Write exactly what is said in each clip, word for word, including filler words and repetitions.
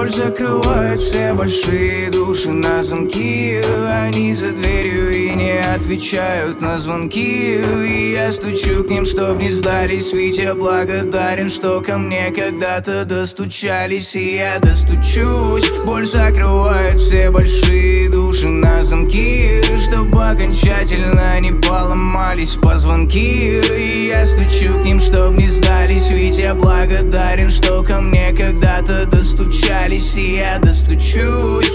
Боль закрывает все большие души на замки. Они за дверью и не отвечают на звонки. И я стучу к ним, чтоб не сдались. Ведь я благодарен, что ко мне когда-то достучались. И я достучусь. Боль закрывает все большие души на замки, чтобы окончательно не поломались позвонки. И я стучу к ним, чтоб не сдались. Ведь я благодарен, что ко мне когда-то достучались. И я достучусь.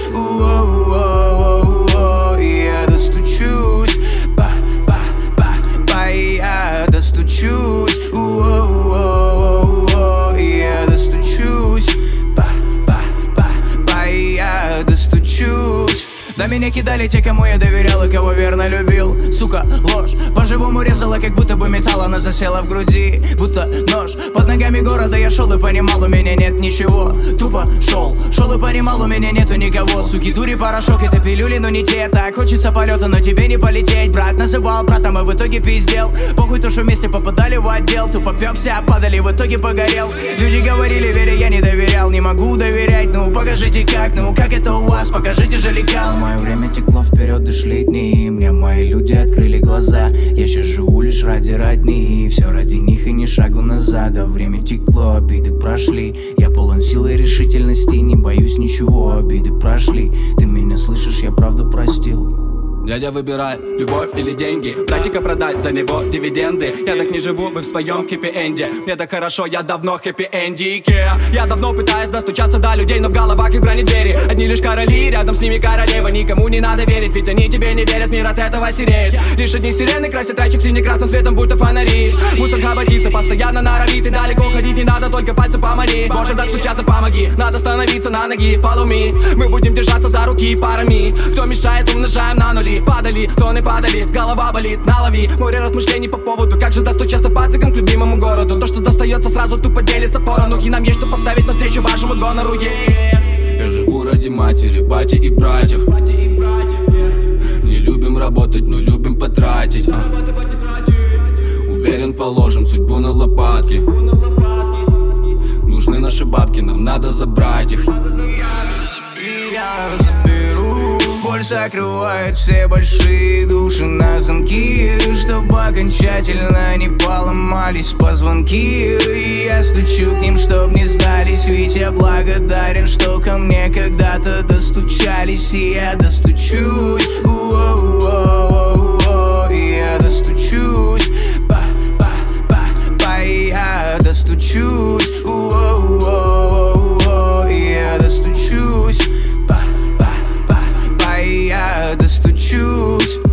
У-о-о-о-о-о. И я достучусь. Па-па-па-па. И я достучусь. У-о-о-о-о-о. И я достучусь. Па-па-па-па. И я достучусь. На меня кидали те, кому я доверял и кого верно любил. Сука, ложь, по-живому резала, как будто бы металл. Она засела в груди, будто нож. Под ногами города я шел и понимал, у меня нет ничего. Тупо шел, шел и понимал, у меня нету никого. Суки, дури, порошок, это пилюли, но не те. Так хочется полета, но тебе не полететь. Брат называл братом, и в итоге пиздел. Похуй, то, что вместе попадали в отдел. Тупо пёкся, падали, в итоге погорел. Люди говорили, вере я не доверял. Не могу доверять, ну покажите как. Ну как это у вас, покажите же лекал. Мое время текло вперед и шли дни. Мне мои люди открыли глаза. Я сейчас живу лишь ради родни. Все ради них и ни шагу назад. А время текло, обиды прошли. Я полон силы и решительности. Не боюсь ничего, обиды прошли. Ты меня слышишь, я правда простил. Дядя, выбирай, любовь или деньги. Братика продать, за него дивиденды. Я так не живу, вы в своем хэппи-энде. Мне так хорошо, я давно хэппи-эндике. Я давно пытаюсь достучаться до людей, но в головах их бронедвери. Одни лишь короли, рядом с ними королева. Никому не надо верить, ведь они тебе не верят. Мир от этого сереет. Лишь одни сирены красят райчик сине-красным светом, будто фонари. Мусор хоботится, постоянно норовит. И далеко ходить не надо, только пальцем помоли. Боже, достучаться, помоги. Надо становиться на ноги, follow me. Мы будем держаться за руки парами. Кто мешает, умножаем на нули. Падали, тоны падали, голова болит, налови. Море размышлений по поводу, как же достучаться пацикам к любимому городу. То, что достается сразу, тупо делится порону. И нам есть что поставить навстречу вашему гонору, yeah. Я живу ради матери, бати и братьев. Не любим работать, но любим потратить, а. Уверен, положим судьбу на лопатки. Нужны наши бабки, нам надо забрать их. И я заберу. Боль закрывает все большие души на замки, чтобы окончательно не поломались позвонки. И я стучу к ним, чтоб не сдались. Ведь я благодарен, что ко мне когда-то достучались. И я достучусь. У-о-о-о-о-о. И я достучусь. Па-па-па-па. И я достучусь. У-о-о-о-о-о. И я достучусь. Я достучусь.